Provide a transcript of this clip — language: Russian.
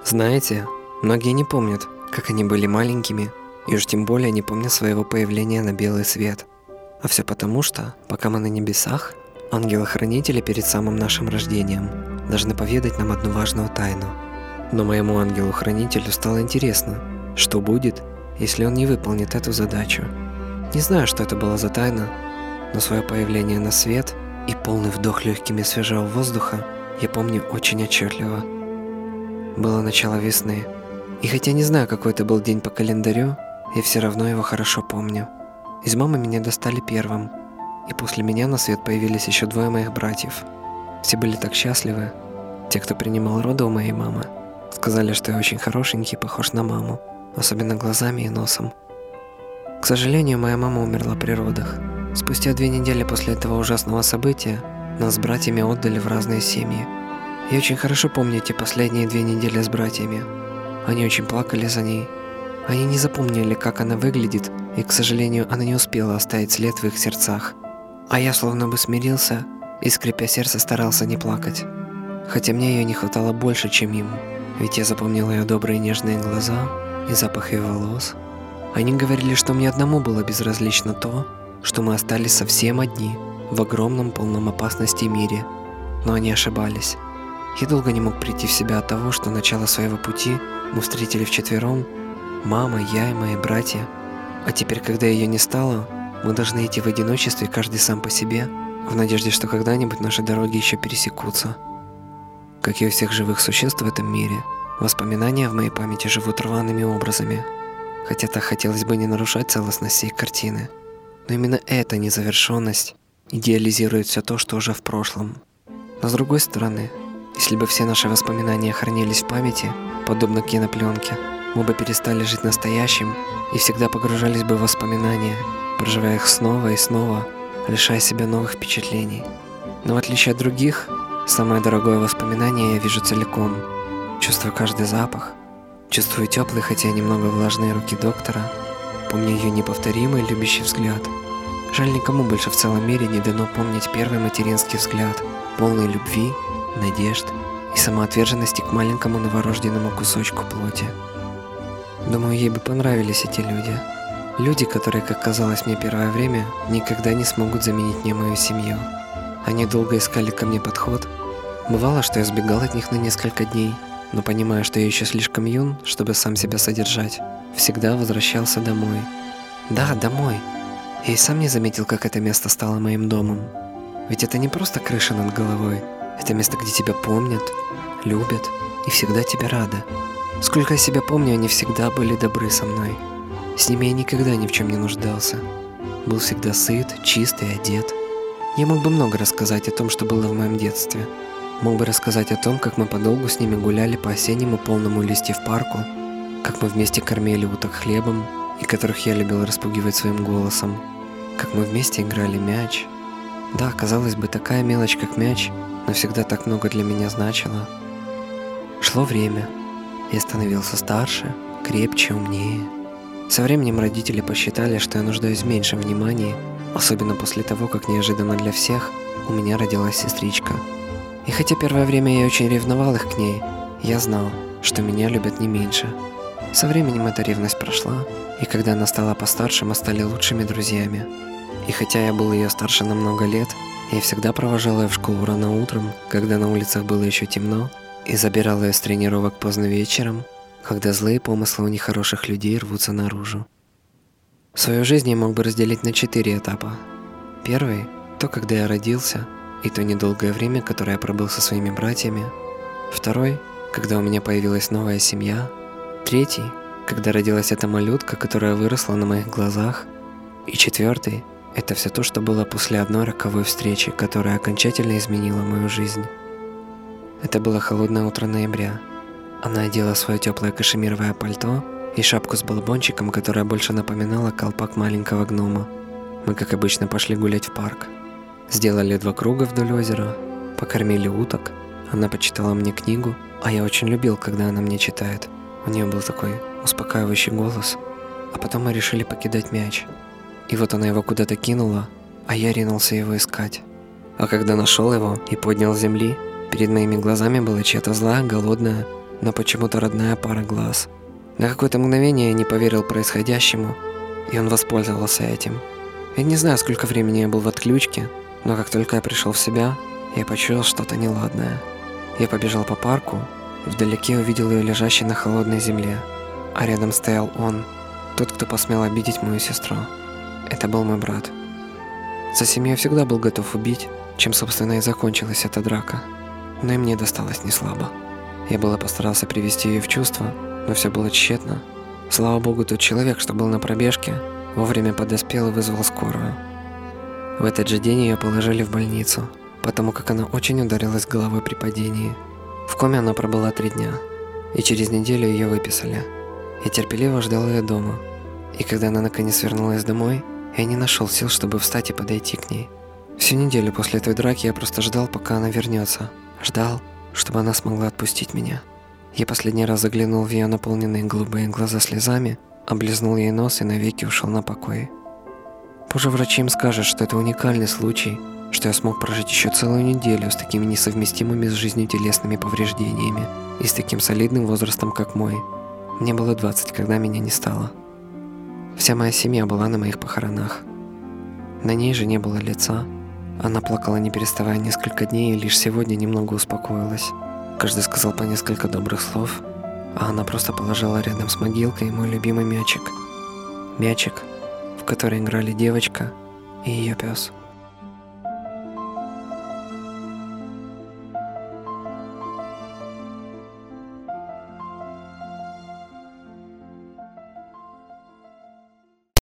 Знаете, многие не помнят, как они были маленькими, и уж тем более не помнят своего появления на белый свет. А все потому, что, пока мы на небесах, ангелы-хранители перед самым нашим рождением должны поведать нам одну важную тайну. Но моему ангелу-хранителю стало интересно, что будет, если он не выполнит эту задачу. Не знаю, что это была за тайна, но свое появление на свет и полный вдох легкими свежего воздуха я помню очень отчетливо. Было начало весны, и хотя не знаю, какой это был день по календарю, я все равно его хорошо помню. Из мамы меня достали первым, и после меня на свет появились еще двое моих братьев. Все были так счастливы. Те, кто принимал роды у моей мамы, сказали, что я очень хорошенький, похож на маму, особенно глазами и носом. К сожалению, моя мама умерла при родах. Спустя 2 недели после этого ужасного события нас с братьями отдали в разные семьи. Я очень хорошо помню те последние 2 недели с братьями. Они очень плакали за ней. Они не запомнили, как она выглядит, и, к сожалению, она не успела оставить след в их сердцах. А я словно бы смирился и, скрипя сердце, старался не плакать. Хотя мне ее не хватало больше, чем им, ведь я запомнил ее добрые нежные глаза и запах ее волос. Они говорили, что мне одному было безразлично то, что мы остались совсем одни в огромном полном опасности мире. Но они ошибались. Я долго не мог прийти в себя от того, что начало своего пути мы встретили вчетвером: мама, я и мои братья. А теперь, когда ее не стало, мы должны идти в одиночестве, каждый сам по себе, в надежде, что когда-нибудь наши дороги еще пересекутся. Как и у всех живых существ в этом мире, воспоминания в моей памяти живут рваными образами. Хотя так хотелось бы не нарушать целостность всей картины. Но именно эта незавершенность идеализирует все то, что уже в прошлом. Но с другой стороны, если бы все наши воспоминания хранились в памяти, подобно кинопленке, мы бы перестали жить настоящим и всегда погружались бы в воспоминания, проживая их снова и снова, лишая себя новых впечатлений. Но в отличие от других, самое дорогое воспоминание я вижу целиком. Чувствую каждый запах, чувствую теплые, хотя и немного влажные руки доктора, помню ее неповторимый любящий взгляд. Жаль, никому больше в целом мире не дано помнить первый материнский взгляд, полный любви, надежд и самоотверженности к маленькому новорожденному кусочку плоти. Думаю, ей бы понравились эти люди. Люди, которые, как казалось мне первое время, никогда не смогут заменить мне мою семью. Они долго искали ко мне подход. Бывало, что я сбегал от них на несколько дней, но понимая, что я еще слишком юн, чтобы сам себя содержать, всегда возвращался домой. Да, домой. Я и сам не заметил, как это место стало моим домом. Ведь это не просто крыша над головой. Это место, где тебя помнят, любят и всегда тебе рады. Сколько я себя помню, они всегда были добры со мной. С ними я никогда ни в чем не нуждался. Был всегда сыт, чист и одет. Я мог бы много рассказать о том, что было в моем детстве. Мог бы рассказать о том, как мы подолгу с ними гуляли по осеннему полному листьев парку, как мы вместе кормили уток хлебом, и которых я любил распугивать своим голосом, как мы вместе играли мяч. Да, казалось бы, такая мелочь, как мяч, но всегда так много для меня значила. Шло время. Я становился старше, крепче, умнее. Со временем родители посчитали, что я нуждаюсь в меньшем внимании, особенно после того, как неожиданно для всех у меня родилась сестричка. И хотя первое время я очень ревновал их к ней, я знал, что меня любят не меньше. Со временем эта ревность прошла, и когда она стала постарше, мы стали лучшими друзьями. И хотя я был ее старше на много лет, я всегда провожал ее в школу рано утром, когда на улицах было еще темно, и забирал ее с тренировок поздно вечером, когда злые помыслы у нехороших людей рвутся наружу. Свою жизнь я мог бы разделить на 4 этапа. Первый – то, когда я родился, и то недолгое время, которое я пробыл со своими братьями. Второй – когда у меня появилась новая семья. Третий – когда родилась эта малютка, которая выросла на моих глазах. И четвертый – это все то, что было после одной роковой встречи, которая окончательно изменила мою жизнь. Это было холодное утро ноября. Она одела свое теплое кашемировое пальто и шапку с балабончиком, которая больше напоминала колпак маленького гнома. Мы, как обычно, пошли гулять в парк. Сделали 2 круга вдоль озера, покормили уток. Она почитала мне книгу, а я очень любил, когда она мне читает. У нее был такой успокаивающий голос. А потом мы решили покидать мяч. И вот она его куда-то кинула, а я ринулся его искать. А когда нашел его и поднял с земли, перед моими глазами была чья-то злая, голодная, но почему-то родная пара глаз. На какое-то мгновение я не поверил происходящему, и он воспользовался этим. Я не знаю, сколько времени я был в отключке, но как только я пришел в себя, я почуял что-то неладное. Я побежал по парку и вдалеке увидел ее лежащей на холодной земле, а рядом стоял он, тот, кто посмел обидеть мою сестру. Это был мой брат. За семью я всегда был готов убить, чем, собственно, и закончилась эта драка. Но и мне досталось неслабо. Я было постарался привести ее в чувство, но все было тщетно. Слава богу, тот человек, что был на пробежке, вовремя подоспел и вызвал скорую. В этот же день ее положили в больницу, потому как она очень ударилась головой при падении. В коме она пробыла 3 дня, и через неделю ее выписали. Я терпеливо ждал ее дома, и когда она наконец вернулась домой, я не нашел сил, чтобы встать и подойти к ней. Всю неделю после той драки я просто ждал, пока она вернется. Ждал, чтобы она смогла отпустить меня. Я последний раз заглянул в ее наполненные голубые глаза слезами, облизнул ей нос и навеки ушел на покой. Позже врачи им скажут, что это уникальный случай, что я смог прожить еще целую неделю с такими несовместимыми с жизнью телесными повреждениями и с таким солидным возрастом, как мой. Мне было 20, когда меня не стало. Вся моя семья была на моих похоронах. На ней же не было лица. Она плакала не переставая несколько дней и лишь сегодня немного успокоилась. Каждый сказал по несколько добрых слов, а она просто положила рядом с могилкой мой любимый мячик. Мячик, в который играли девочка и ее пес.